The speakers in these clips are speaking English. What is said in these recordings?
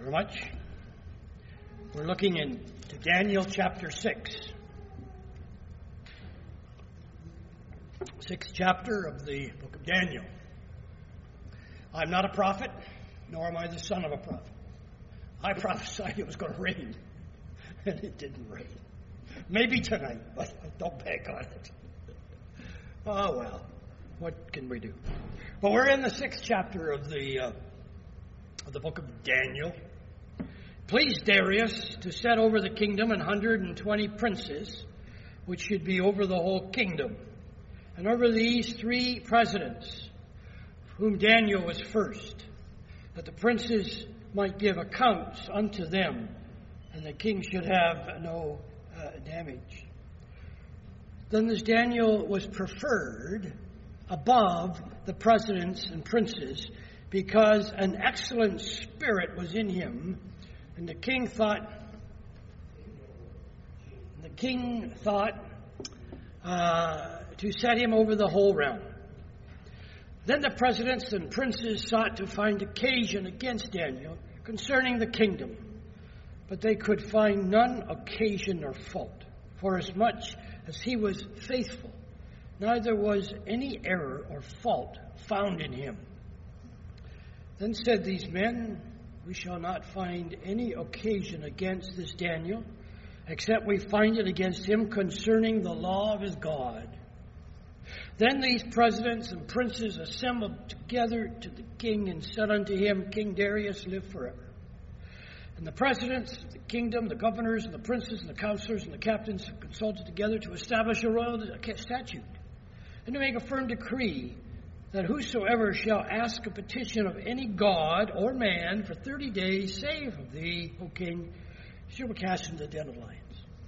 very much. We're looking into Daniel chapter 6. Sixth chapter of the book of Daniel. I'm not a prophet, nor am I the son of a prophet. I prophesied it was going to rain, and it didn't rain. Maybe tonight, but don't bank on it. Oh well, what can we do? But we're in the sixth chapter of the book of Daniel. Pleased Darius to set over the kingdom 120 princes, which should be over the whole kingdom, and over these 3 presidents, whom Daniel was first, that the princes might give accounts unto them, and the king should have no damage. Then this Daniel was preferred above the presidents and princes, because an excellent spirit was in him, and the king thought to set him over the whole realm. Then the presidents and princes sought to find occasion against Daniel concerning the kingdom, but they could find none occasion or fault, forasmuch as he was faithful, neither was any error or fault found in him. Then said these men, we shall not find any occasion against this Daniel, except we find it against him concerning the law of his God. Then these presidents and princes assembled together to the king and said unto him, King Darius, live forever. And the presidents of the kingdom, the governors and the princes and the counselors and the captains consulted together to establish a royal statute and to make a firm decree that whosoever shall ask a petition of any god or man for 30 days, save of thee, O king, shall be cast into the den of lions.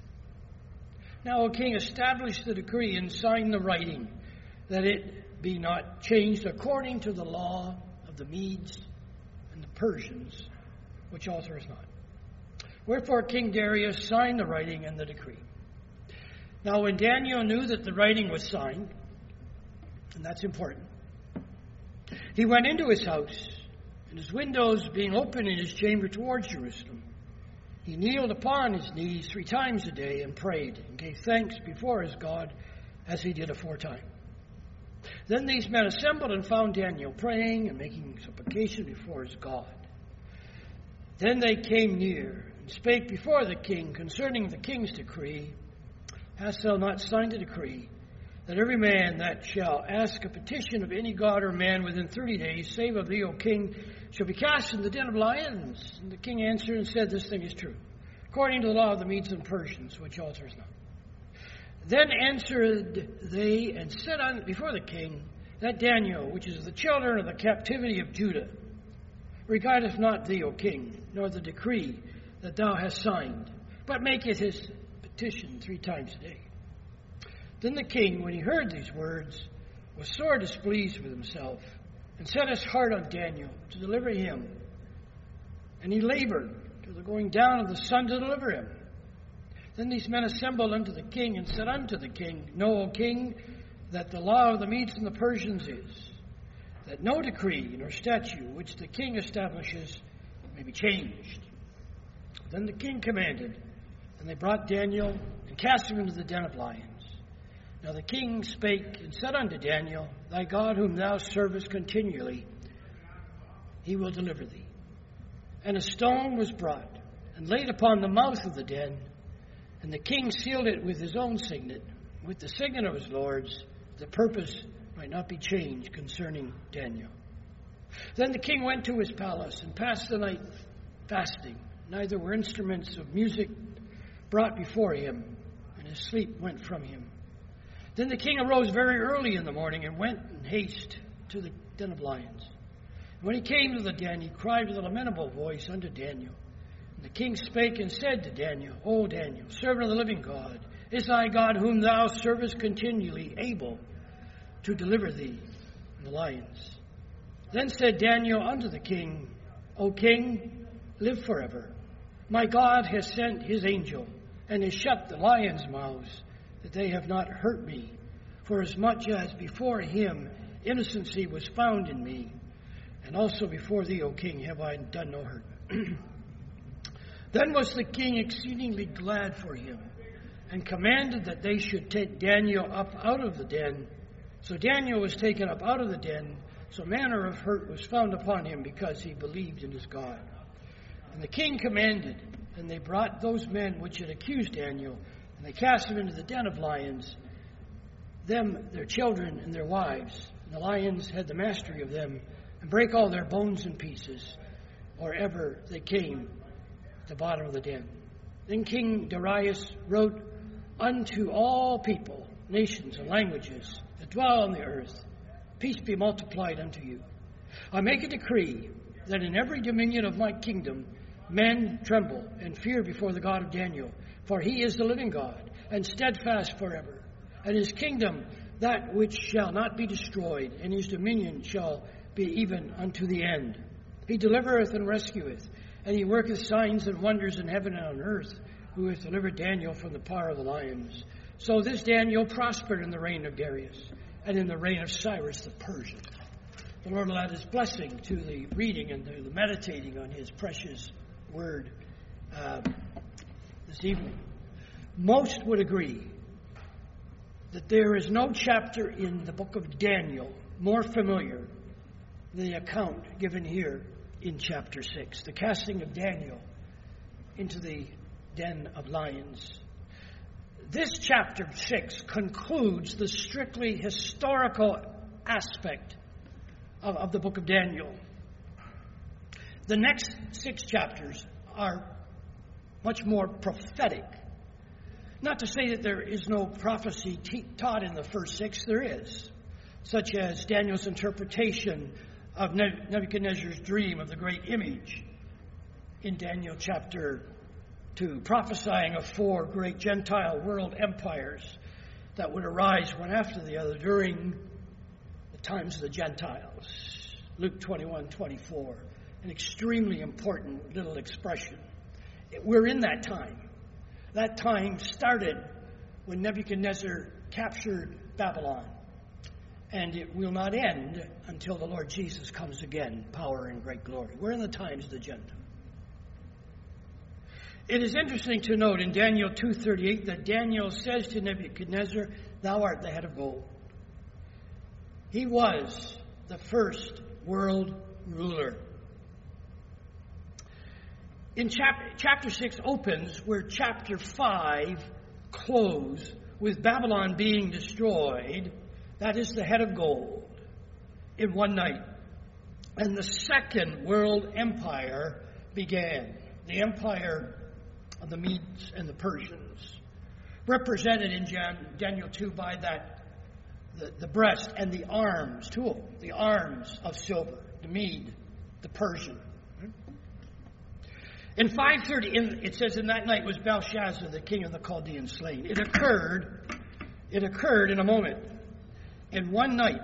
Now, O king, establish the decree and sign the writing, that it be not changed according to the law of the Medes and the Persians, which alters not. Wherefore King Darius signed the writing and the decree. Now, when Daniel knew that the writing was signed, and that's important, he went into his house, and his windows being open in his chamber towards Jerusalem, he kneeled upon his knees 3 times a day and prayed and gave thanks before his God as he did aforetime. Then these men assembled and found Daniel praying and making supplication before his God. Then they came near and spake before the king concerning the king's decree. Hast thou not signed a decree that every man that shall ask a petition of any god or man within 30 days, save of thee, O king, shall be cast in the den of lions? And the king answered and said, this thing is true, according to the law of the Medes and Persians, which alters not. Then answered they and said before the king, that Daniel, which is of the children of the captivity of Judah, regardeth not thee, O king, nor the decree that thou hast signed, but maketh his petition 3 times a day. Then the king, when he heard these words, was sore displeased with himself, and set his heart on Daniel to deliver him. And he labored to the going down of the sun to deliver him. Then these men assembled unto the king, and said unto the king, Know, O king, that the law of the Medes and the Persians is, that no decree nor statute which the king establishes may be changed. Then the king commanded, and they brought Daniel and cast him into the den of lions. Now the king spake and said unto Daniel, Thy God whom thou servest continually, he will deliver thee. And a stone was brought and laid upon the mouth of the den, and the king sealed it with his own signet, with the signet of his lords, the purpose might not be changed concerning Daniel. Then the king went to his palace and passed the night fasting. Neither were instruments of music brought before him, and his sleep went from him. Then the king arose very early in the morning and went in haste to the den of lions. When he came to the den, he cried with a lamentable voice unto Daniel. And the king spake and said to Daniel, O Daniel, servant of the living God, is thy God whom thou servest continually able to deliver thee from the lions? Then said Daniel unto the king, O king, live forever. My God has sent his angel, and has shut the lions' mouths, that they have not hurt me, for as much as before him innocency was found in me, and also before thee, O king, have I done no hurt. Then was the king exceedingly glad for him, and commanded that they should take Daniel up out of the den. So Daniel was taken up out of the den, so manner of hurt was found upon him, because he believed in his God. And the king commanded, and they brought those men which had accused Daniel, and they cast them into the den of lions, them, their children, and their wives. And the lions had the mastery of them, and brake all their bones in pieces, or ever they came the bottom of the den. Then King Darius wrote unto all people, nations, and languages that dwell on the earth, peace be multiplied unto you. I make a decree that in every dominion of my kingdom men tremble and fear before the God of Daniel, for he is the living God, and steadfast forever. And his kingdom that which shall not be destroyed, and his dominion shall be even unto the end. He delivereth and rescueth, and he worketh signs and wonders in heaven and on earth, who hath delivered Daniel from the power of the lions. So this Daniel prospered in the reign of Darius, and in the reign of Cyrus the Persian. The Lord will add his blessing to the reading and the meditating on his precious word this evening. Most would agree that there is no chapter in the book of Daniel more familiar than the account given here in chapter 6, the casting of Daniel into the den of lions. This chapter 6 concludes the strictly historical aspect of the book of Daniel. The next 6 chapters are much more prophetic. Not to say that there is no prophecy taught in the first 6, there is, such as Daniel's interpretation of Nebuchadnezzar's dream of the great image in Daniel chapter 2, prophesying of 4 great Gentile world empires that would arise one after the other during the times of the Gentiles. Luke 21:24, an extremely important little expression. We're in that time. That time started when Nebuchadnezzar captured Babylon. And it will not end until the Lord Jesus comes again, power and great glory. We're in the times of the Gentiles. It is interesting to note in Daniel 2:38 that Daniel says to Nebuchadnezzar, "Thou art the head of gold." He was the first world ruler. In chapter 6 opens where chapter 5 closed, with Babylon being destroyed. That is the head of gold in one night. And the second world empire began. The empire of the Medes and the Persians, represented in Daniel 2 by the breast and the arms, the arms of silver, the Mede, the Persian. In 530, it says, in that night was Belshazzar, the king of the Chaldeans, slain. It occurred in a moment. In one night,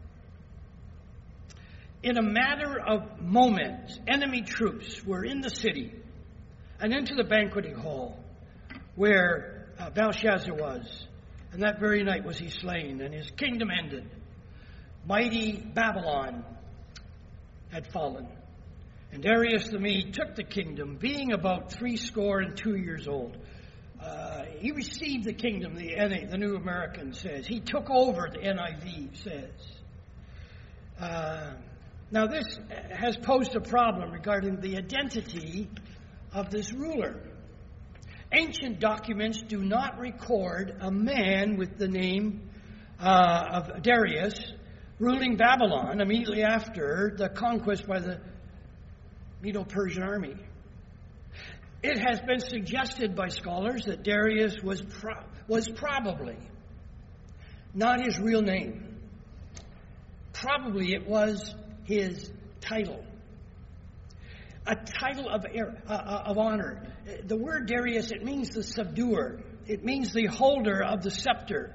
in a matter of moments, enemy troops were in the city and into the banqueting hall where Belshazzar was. And that very night was he slain, and his kingdom ended. Mighty Babylon had fallen. And Darius the Mede took the kingdom, being about 62 years old. He received the kingdom, the New American says. He took over, the NIV says. Now this has posed a problem regarding the identity of this ruler. Ancient documents do not record a man with the name of Darius ruling Babylon immediately after the conquest by the Medo-Persian army. It has been suggested by scholars that Darius was probably not his real name. Probably it was his title. A title of honor. The word Darius, it means the subduer. It means the holder of the scepter.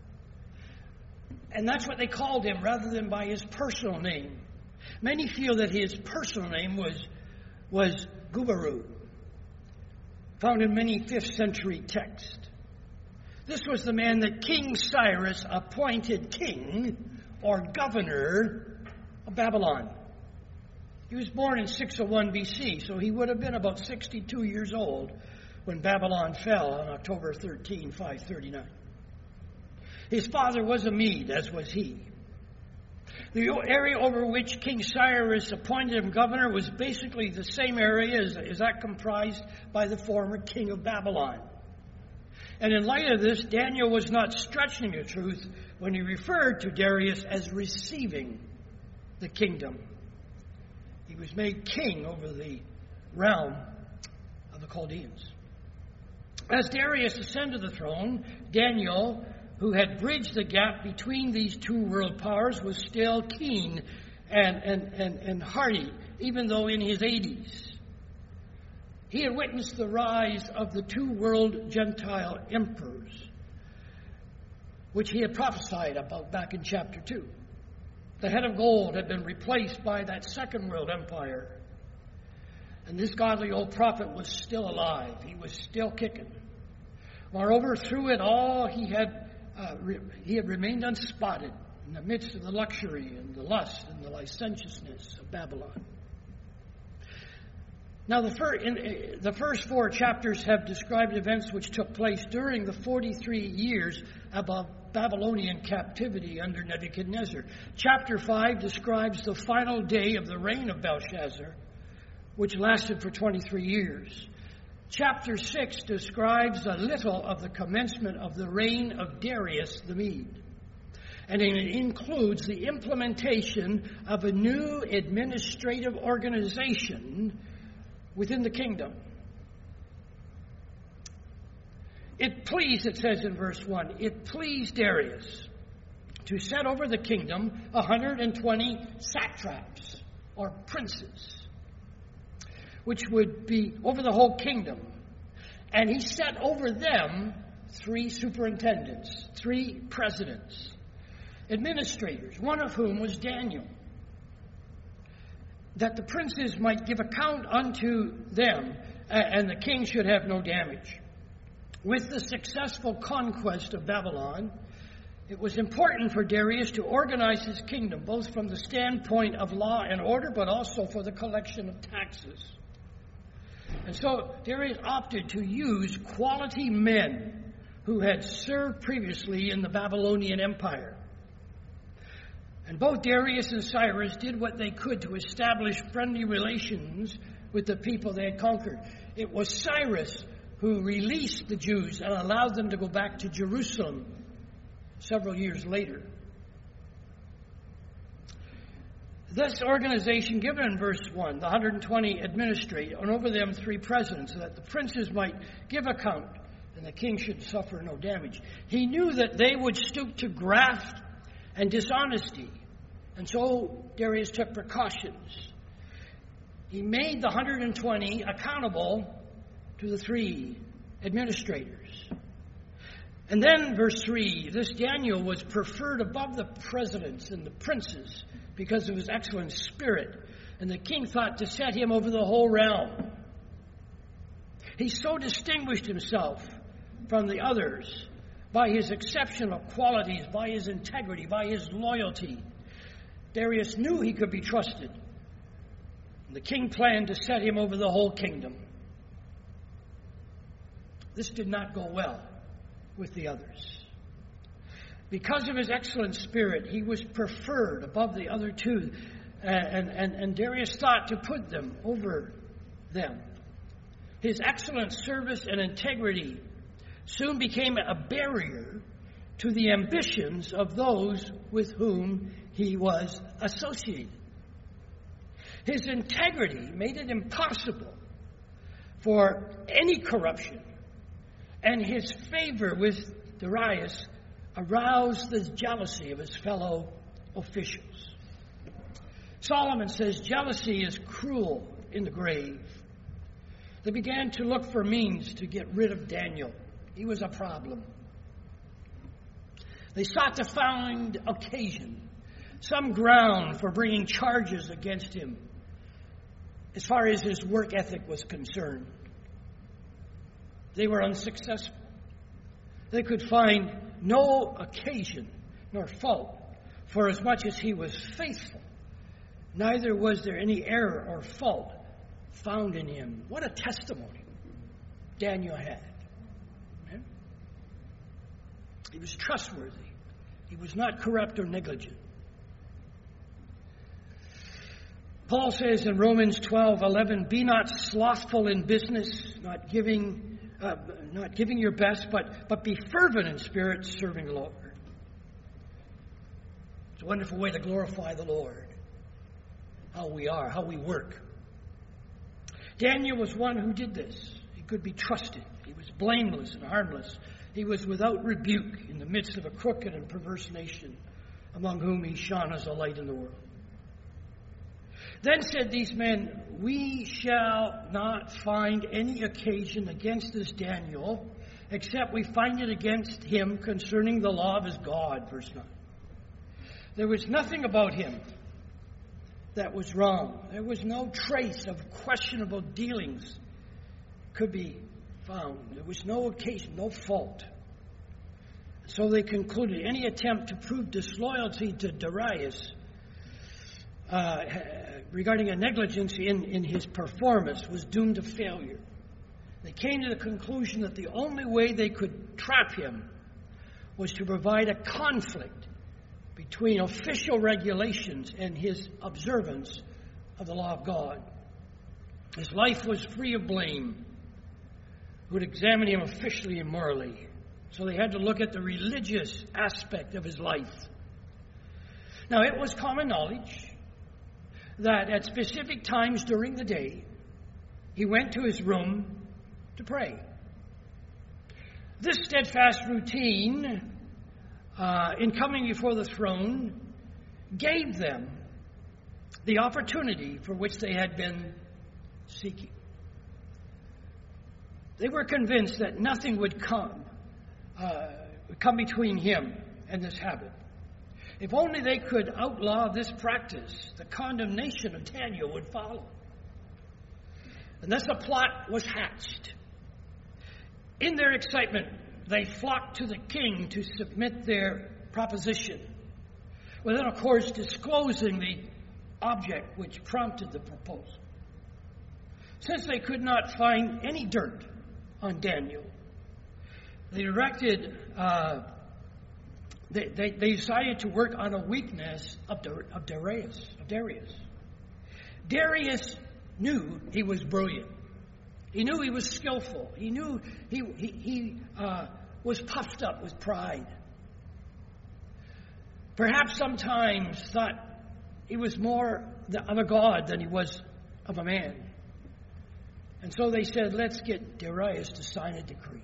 And that's what they called him rather than by his personal name. Many feel that his personal name was Gubaru, found in many 5th century texts. This was the man that King Cyrus appointed king or governor of Babylon. He was born in 601 BC, so he would have been about 62 years old when Babylon fell on October 13, 539. His father was a Mede, as was he. The area over which King Cyrus appointed him governor was basically the same area as that comprised by the former king of Babylon. And in light of this, Daniel was not stretching the truth when he referred to Darius as receiving the kingdom. He was made king over the realm of the Chaldeans. As Darius ascended the throne, Daniel, who had bridged the gap between these two world powers, was still keen and hearty, even though in his 80s. He had witnessed the rise of the two world Gentile emperors, which he had prophesied about back in chapter 2. The head of gold had been replaced by that second world empire. And this godly old prophet was still alive. He was still kicking. Moreover, through it all, he had remained unspotted in the midst of the luxury and the lust and the licentiousness of Babylon. Now, the first 4 chapters have described events which took place during the 43 years of Babylonian captivity under Nebuchadnezzar. Chapter 5 describes the final day of the reign of Belshazzar, which lasted for 23 years. Chapter 6 describes a little of the commencement of the reign of Darius the Mede. And it includes the implementation of a new administrative organization within the kingdom. It says in verse 1, it pleased Darius to set over the kingdom 120 satraps, or princes, which would be over the whole kingdom. And he set over them 3 superintendents, 3 presidents, administrators, one of whom was Daniel, that the princes might give account unto them, and the king should have no damage. With the successful conquest of Babylon, it was important for Darius to organize his kingdom, both from the standpoint of law and order, but also for the collection of taxes. And so Darius opted to use quality men who had served previously in the Babylonian Empire. And both Darius and Cyrus did what they could to establish friendly relations with the people they had conquered. It was Cyrus who released the Jews and allowed them to go back to Jerusalem several years later. This organization given in verse 1, the 120 administrate, and over them 3 presidents, so that the princes might give account and the king should suffer no damage. He knew that they would stoop to graft and dishonesty, and so Darius took precautions. He made the 120 accountable to the 3 administrators. And then, verse 3, this Daniel was preferred above the presidents and the princes because of his excellent spirit, and the king thought to set him over the whole realm. He so distinguished himself from the others by his exceptional qualities, by his integrity, by his loyalty. Darius knew he could be trusted. The king planned to set him over the whole kingdom. This did not go well with the others. Because of his excellent spirit, he was preferred above the other 2, and Darius thought to put them over them. His excellent service and integrity soon became a barrier to the ambitions of those with whom he was associated. His integrity made it impossible for any corruption, and his favor with Darius aroused the jealousy of his fellow officials. Solomon says jealousy is cruel in the grave. They began to look for means to get rid of Daniel. He was a problem. They sought to find occasion, some ground for bringing charges against him as far as his work ethic was concerned. They were unsuccessful. They could find no occasion nor fault, for as much as he was faithful neither was there any error or fault found in him. What a testimony Daniel had. Amen? He was trustworthy. He was not corrupt or negligent. Paul says in Romans 12:11, "Be not slothful in business, not giving your best, but be fervent in spirit, serving the Lord." It's a wonderful way to glorify the Lord. How we are, how we work. Daniel was one who did this. He could be trusted. He was blameless and harmless. He was without rebuke in the midst of a crooked and perverse nation, among whom he shone as a light in the world. Then said these men, "We shall not find any occasion against this Daniel, except we find it against him concerning the law of his God." Verse 9. There was nothing about him that was wrong. There was no trace of questionable dealings could be found. There was no occasion, no fault. So they concluded any attempt to prove disloyalty to Darius regarding a negligence in his performance was doomed to failure. They came to the conclusion that the only way they could trap him was to provide a conflict between official regulations and his observance of the law of God. His life was free of blame. Who would examine him officially and morally. So they had to look at the religious aspect of his life. Now, it was common knowledge that at specific times during the day, he went to his room to pray. This steadfast routine in coming before the throne gave them the opportunity for which they had been seeking. They were convinced that nothing would come between him and this habit. If only they could outlaw this practice, the condemnation of Daniel would follow. And thus a plot was hatched. In their excitement, they flocked to the king to submit their proposition, without, of course, disclosing the object which prompted the proposal. Since they could not find any dirt on Daniel, they decided to work on a weakness of Darius. Darius knew he was brilliant. He knew he was skillful. He knew he was puffed up with pride. Perhaps sometimes thought he was more of a god than he was of a man. And so they said, let's get Darius to sign a decree.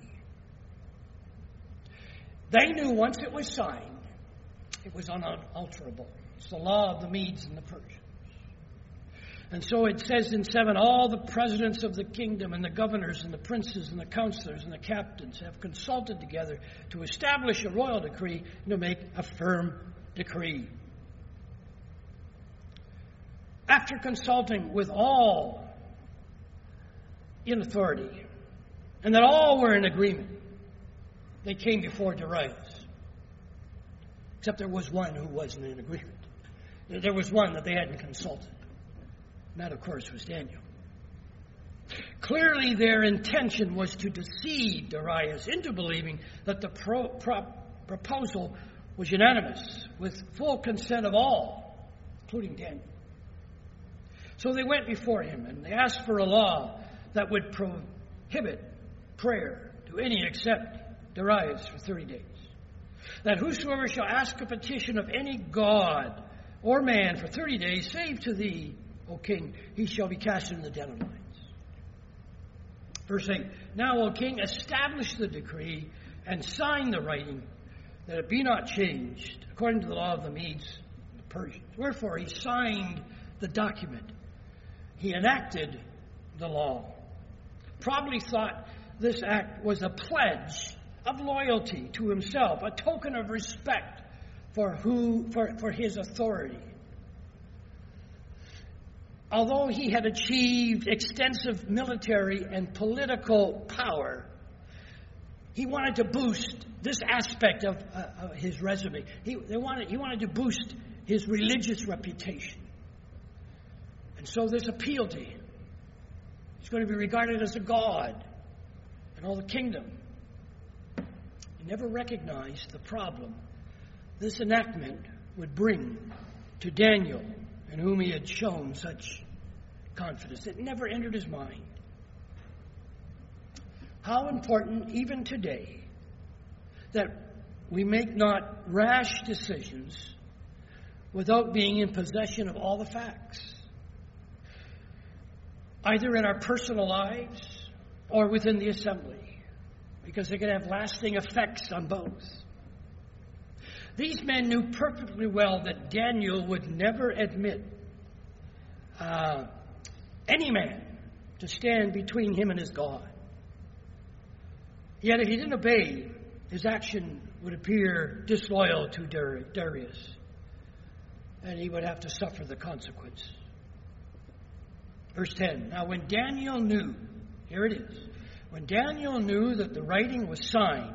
They knew once it was signed, it was unalterable. It's the law of the Medes and the Persians. And so it says in 7, all the presidents of the kingdom and the governors and the princes and the counselors and the captains have consulted together to establish a royal decree and to make a firm decree. After consulting with all in authority, and that all were in agreement, they came before Darius. Except there was one who wasn't in agreement. There was one that they hadn't consulted. And that, of course, was Daniel. Clearly, their intention was to deceive Darius into believing that the proposal was unanimous, with full consent of all, including Daniel. So they went before him, and they asked for a law that would prohibit prayer to any except Darius for 30 days. That whosoever shall ask a petition of any god or man for 30 days, save to thee, O king, he shall be cast into the den of lions. Verse 8, now, O king, establish the decree and sign the writing, that it be not changed, according to the law of the Medes and the Persians. Wherefore he signed the document. He enacted the law. Probably thought this act was a pledge of loyalty to himself, a token of respect for his authority. Although he had achieved extensive military and political power, he wanted to boost this aspect of his resume. He wanted to boost his religious reputation. And so this appeal to him, he's going to be regarded as a god in all the kingdom. He never recognized the problem this enactment would bring to Daniel, in whom he had shown such confidence. It never entered his mind. How important, even today, that we make not rash decisions without being in possession of all the facts, either in our personal lives or within the assembly, because they can have lasting effects on both. These men knew perfectly well that Daniel would never admit any man to stand between him and his God. Yet if he didn't obey, his action would appear disloyal to Darius, and he would have to suffer the consequence. Verse 10, now when Daniel knew, here it is, when Daniel knew that the writing was signed,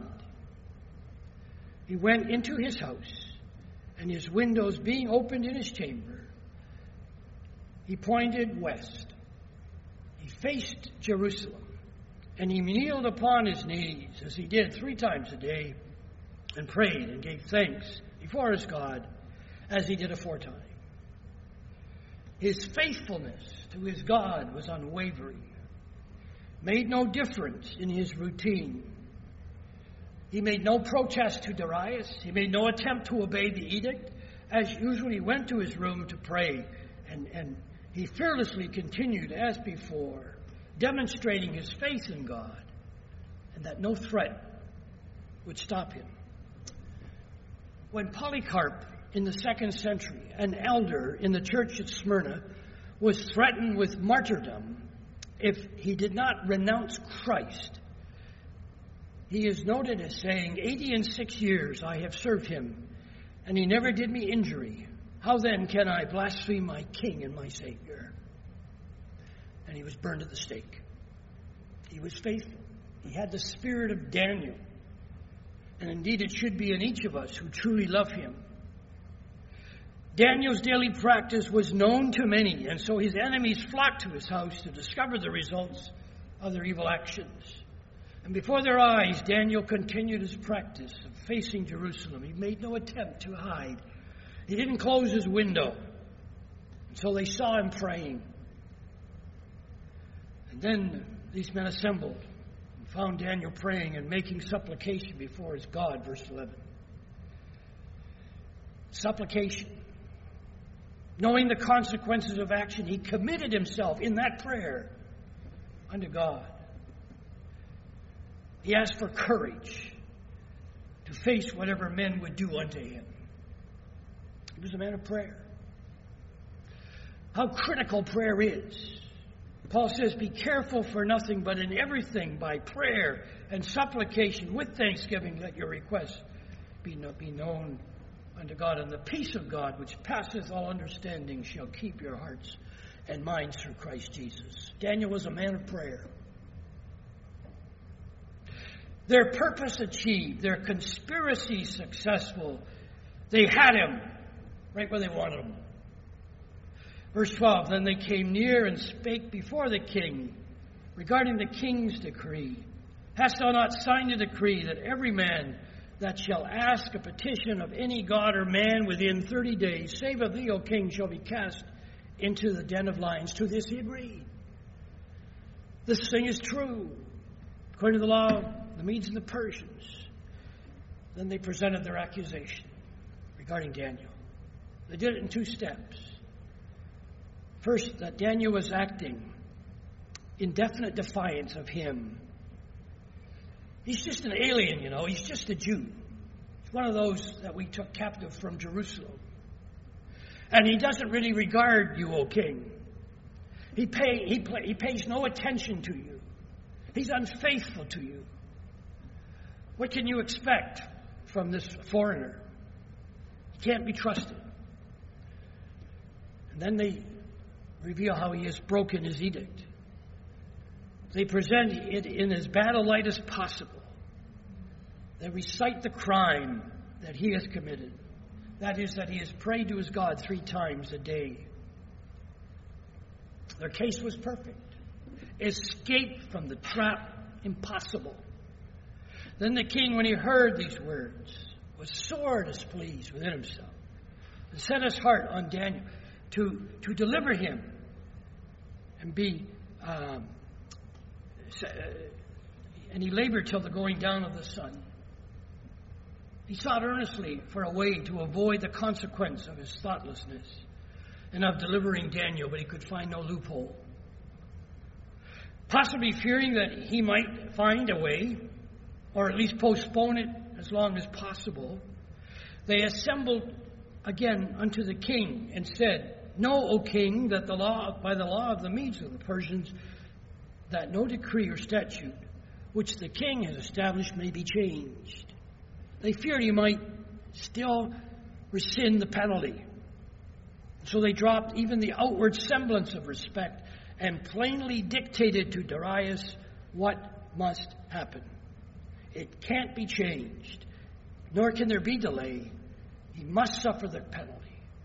he went into his house, and his windows being opened in his chamber, he pointed west. He faced Jerusalem, and he kneeled upon his knees, as he did 3 times a day, and prayed and gave thanks before his God, as he did aforetime. His faithfulness to his God was unwavering, made no difference in his routine. He made no protest to Darius. He made no attempt to obey the edict. As usual, he went to his room to pray, and he fearlessly continued as before, demonstrating his faith in God, and that no threat would stop him. When Polycarp, in the 2nd century, an elder in the church at Smyrna, was threatened with martyrdom if he did not renounce Christ, he is noted as saying, 86 years I have served him, and he never did me injury. How then can I blaspheme my King and my Savior? And he was burned at the stake. He was faithful. He had the spirit of Daniel. And indeed it should be in each of us who truly love him. Daniel's daily practice was known to many, and so his enemies flocked to his house to discover the results of their evil actions. And before their eyes, Daniel continued his practice of facing Jerusalem. He made no attempt to hide. He didn't close his window until they saw him praying. And then these men assembled and found Daniel praying and making supplication before his God, verse 11. Supplication. Knowing the consequences of action, he committed himself in that prayer unto God. He asked for courage to face whatever men would do unto him. He was a man of prayer. How critical prayer is. Paul says, be careful for nothing, but in everything by prayer and supplication with thanksgiving let your requests be known unto God. And the peace of God, which passeth all understanding, shall keep your hearts and minds through Christ Jesus. Daniel was a man of prayer. Their purpose achieved, their conspiracy successful. They had him right where they wanted him. Verse 12, then they came near and spake before the king regarding the king's decree. Hast thou not signed a decree that every man that shall ask a petition of any god or man within 30 days, save of thee, O king, shall be cast into the den of lions? To this he agreed. This thing is true, according to the law of the Medes and the Persians. Then they presented their accusation regarding Daniel. They did it in 2 steps. First, that Daniel was acting in definite defiance of him. He's just an alien, you know. He's just a Jew. He's one of those that we took captive from Jerusalem. And he doesn't really regard you, O king. He pays no attention to you. He's unfaithful to you. What can you expect from this foreigner? He can't be trusted. And then they reveal how he has broken his edict. They present it in as bad a light as possible. They recite the crime that he has committed. That is, that he has prayed to his God 3 times a day. Their case was perfect. Escape from the trap impossible. Then the king, when he heard these words, was sore displeased within himself, and set his heart on Daniel to deliver him and be. And he labored till the going down of the sun. He sought earnestly for a way to avoid the consequence of his thoughtlessness and of delivering Daniel, but he could find no loophole. Possibly fearing that he might find a way, or at least postpone it as long as possible, they assembled again unto the king and said, Know, O king, that by the law of the Medes of the Persians, that no decree or statute which the king has established may be changed. They feared he might still rescind the penalty. So they dropped even the outward semblance of respect and plainly dictated to Darius what must happen. It can't be changed, nor can there be delay. He must suffer the penalty.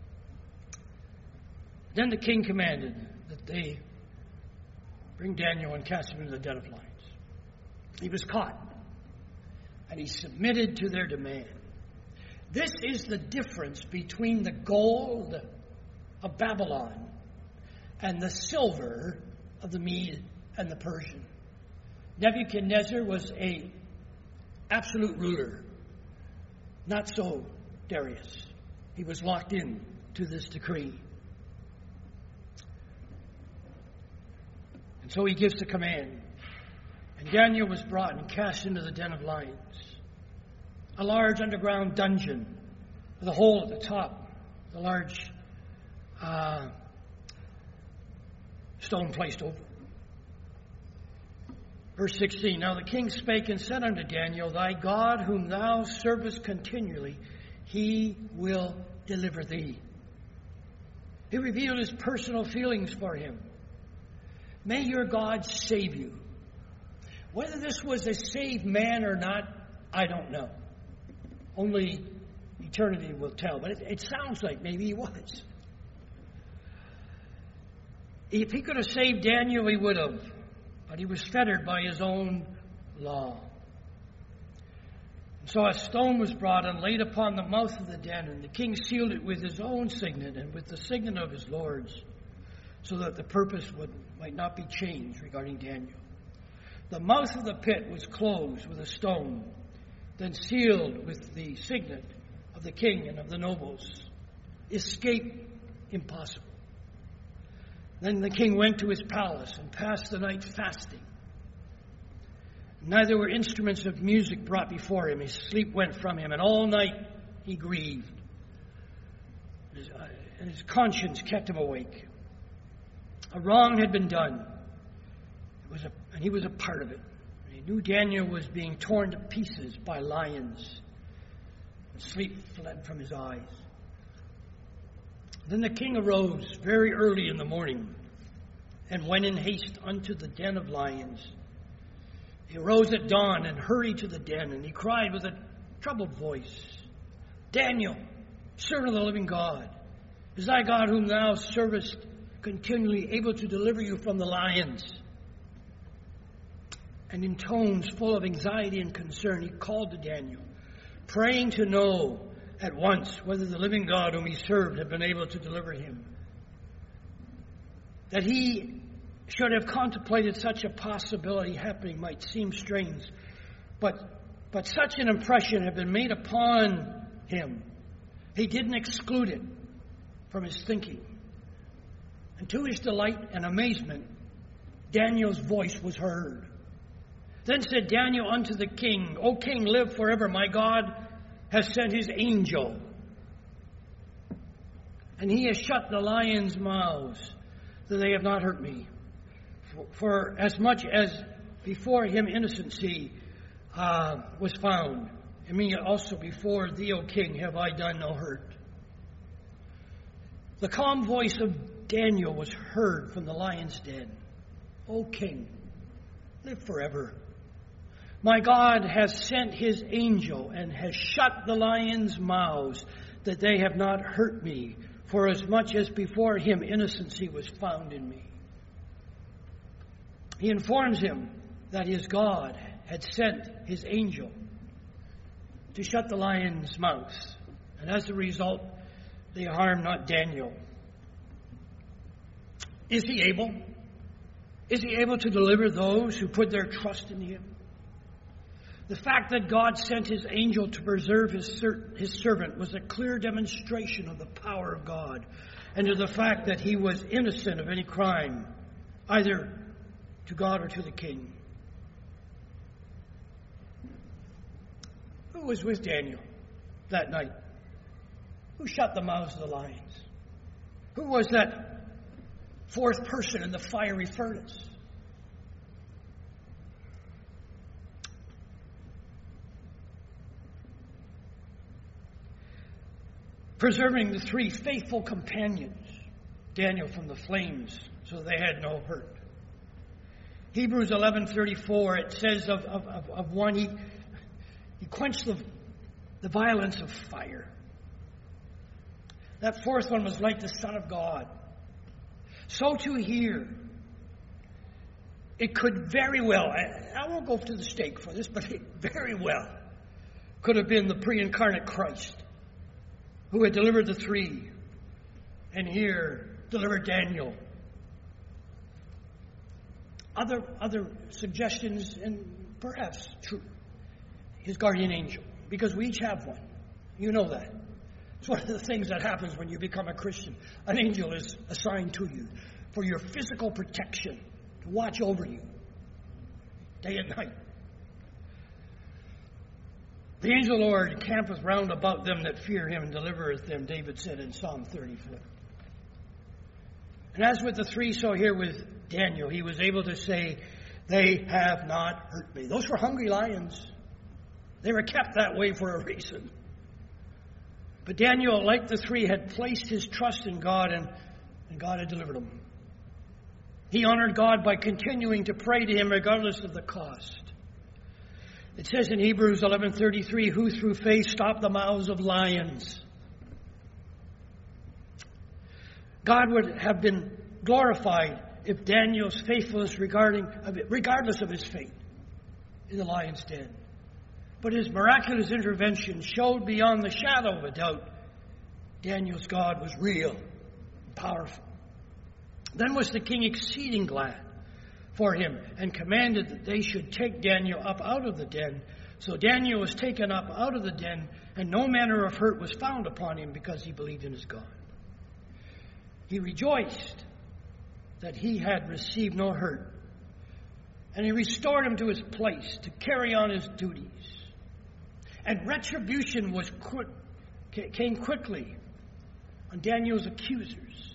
Then the king commanded that they bring Daniel and cast him into the den of lions. He was caught, and he submitted to their demand. This is the difference between the gold of Babylon and the silver of the Mede and the Persian. Nebuchadnezzar was an absolute ruler. Not so Darius. He was locked in to this decree. And so he gives the command. And Daniel was brought and cast into the den of lions, a large underground dungeon with a hole at the top, the large stone placed over. Verse 16, Now the king spake and said unto Daniel, Thy God whom thou servest continually, he will deliver thee. He revealed his personal feelings for him. May your God save you. Whether this was a saved man or not, I don't know. Only eternity will tell. But it sounds like maybe he was. If he could have saved Daniel, he would have. But he was fettered by his own law. So a stone was brought and laid upon the mouth of the den, and the king sealed it with his own signet and with the signet of his lords, so that the purpose might not be changed regarding Daniel. The mouth of the pit was closed with a stone, then sealed with the signet of the king and of the nobles. Escape impossible. Then the king went to his palace and passed the night fasting. Neither were instruments of music brought before him. His sleep went from him, and all night he grieved. And his conscience kept him awake. A wrong had been done, and he was a part of it. He knew Daniel was being torn to pieces by lions. Sleep fled from his eyes. Then the king arose very early in the morning and went in haste unto the den of lions. He arose at dawn and hurried to the den, and he cried with a troubled voice, Daniel, servant of the living God, is thy God whom thou servest continually able to deliver you from the lions? And in tones full of anxiety and concern, he called to Daniel, praying to know at once whether the living God whom he served had been able to deliver him. That he should have contemplated such a possibility happening might seem strange, but such an impression had been made upon him. He didn't exclude it from his thinking. And to his delight and amazement, Daniel's voice was heard. Then said Daniel unto the king, O king, live forever. My God has sent his angel, and he has shut the lions' mouths, that they have not hurt me. For as much as before him innocency was found, and me also before thee, O king, have I done no hurt. The calm voice of Daniel was heard from the lion's den. O king, live forever. My God has sent his angel and has shut the lions' mouths, that they have not hurt me, for as much as before him innocency was found in me. He informs him that his God had sent his angel to shut the lions' mouths. And as a result, they harm not Daniel. Is he able? Is he able to deliver those who put their trust in him? The fact that God sent his angel to preserve his servant was a clear demonstration of the power of God and of the fact that he was innocent of any crime, either to God or to the king. Who was with Daniel that night? Who shut the mouths of the lions? Who was that fourth person in the fiery furnace? Preserving the three faithful companions, Daniel from the flames, so they had no hurt. Hebrews 11:34, it says of one, he quenched the violence of fire. That fourth one was like the Son of God. So too here, it could very well, I won't go to the stake for this, but it very well could have been the pre-incarnate Christ who had delivered the three, and here delivered Daniel. Other suggestions, and perhaps true, his guardian angel, because we each have one. You know that. It's one of the things that happens when you become a Christian. An angel is assigned to you for your physical protection, to watch over you day and night. The angel of the Lord campeth round about them that fear him and delivereth them, David said in Psalm 34. And as with the three, so here with Daniel, he was able to say, they have not hurt me. Those were hungry lions. They were kept that way for a reason. But Daniel, like the three, had placed his trust in God, and God had delivered him. He honored God by continuing to pray to him regardless of the cost. It says in Hebrews 11:33, who through faith stopped the mouths of lions. God would have been glorified if Daniel's faithfulness regardless of his fate in the lion's den. But his miraculous intervention showed beyond the shadow of a doubt Daniel's God was real and powerful. Then was the king exceeding glad for him, and commanded that they should take Daniel up out of the den. So Daniel was taken up out of the den, and no manner of hurt was found upon him, because he believed in his God. He rejoiced that he had received no hurt, and he restored him to his place to carry on his duties. And retribution came quickly on Daniel's accusers.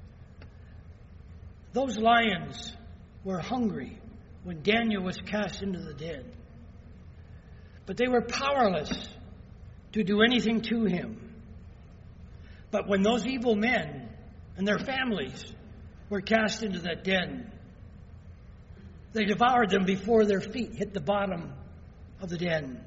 Those lions were hungry when Daniel was cast into the den, but they were powerless to do anything to him. But when those evil men and their families were cast into that den, they devoured them before their feet hit the bottom of the den.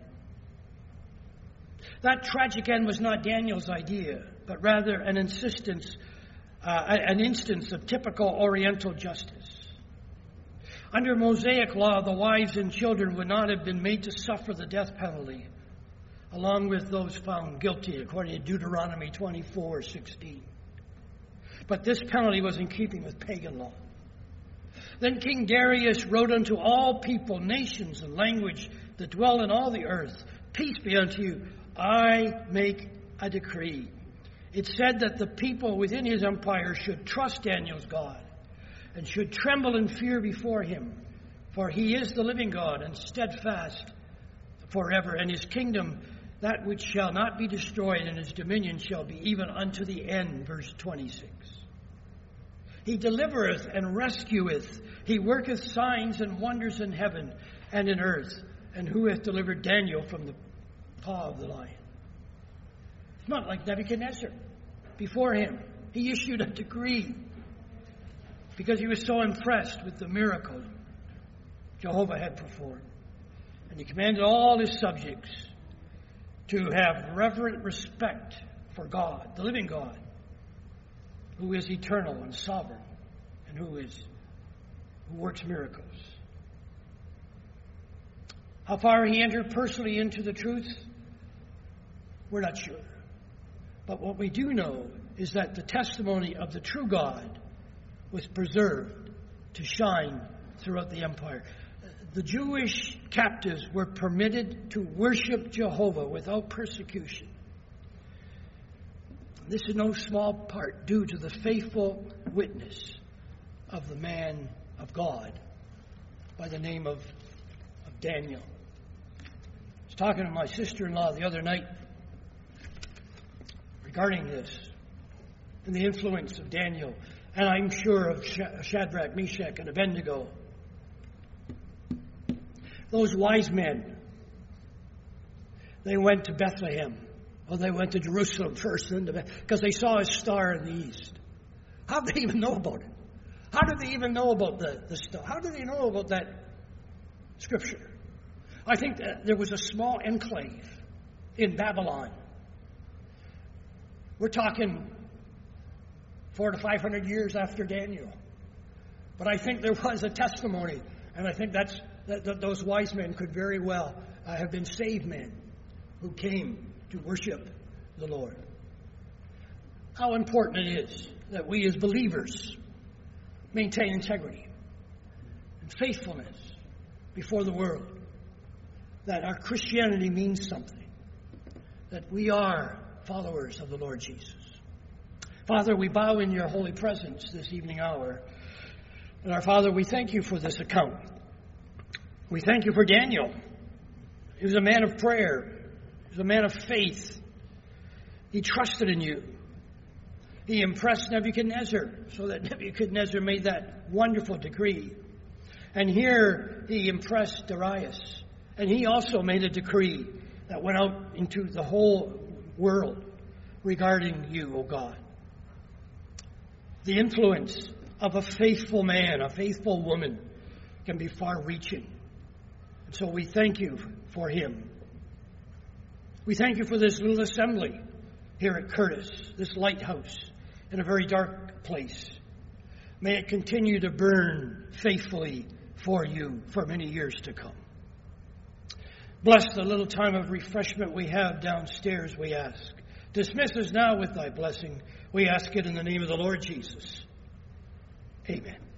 That tragic end was not Daniel's idea, but rather an instance of typical Oriental justice. Under Mosaic law, the wives and children would not have been made to suffer the death penalty, along with those found guilty, according to Deuteronomy 24:16. But this penalty was in keeping with pagan law. Then King Darius wrote unto all people, nations, and language that dwell in all the earth, peace be unto you. I make a decree. It said that the people within his empire should trust Daniel's God and should tremble in fear before him, for he is the living God and steadfast forever, and his kingdom that which shall not be destroyed, and his dominion shall be even unto the end. Verse 26. He delivereth and rescueth. He worketh signs and wonders in heaven and in earth. And who hath delivered Daniel from the paw of the lion? It's not like Nebuchadnezzar. Before him, he issued a decree because he was so impressed with the miracle Jehovah had performed. And he commanded all his subjects to have reverent respect for God, the living God, who is eternal and sovereign, and who who works miracles. How far he entered personally into the truth, we're not sure. But what we do know is that the testimony of the true God was preserved to shine throughout the empire. The Jewish captives were permitted to worship Jehovah without persecution. This is no small part due to the faithful witness of the man of God by the name of Daniel. I was talking to my sister-in-law the other night regarding this and the influence of Daniel, and I'm sure of Shadrach, Meshach, and Abednego. Those wise men, they went to Bethlehem. Well, they went to Jerusalem first, because they saw a star in the east. How did they even know about it? How did they even know about the star? How did they know about that scripture? I think that there was a small enclave in Babylon. We're talking 400 to 500 years after Daniel. But I think there was a testimony, and I think that those wise men could very well have been saved men who came to worship the Lord. How important it is that we as believers maintain integrity and faithfulness before the world, that our Christianity means something, that we are followers of the Lord Jesus. Father, we bow in your holy presence this evening hour. And our Father, we thank you for this account. We thank you for Daniel. He was a man of prayer. He was a man of faith. He trusted in you. He impressed Nebuchadnezzar so that Nebuchadnezzar made that wonderful decree. And here he impressed Darius. And he also made a decree that went out into the whole world regarding you, O God. The influence of a faithful man, a faithful woman, can be far-reaching. And so we thank you for him. We thank you for this little assembly here at Curtis, this lighthouse in a very dark place. May it continue to burn faithfully for you for many years to come. Bless the little time of refreshment we have downstairs, we ask. Dismiss us now with thy blessing. We ask it in the name of the Lord Jesus. Amen.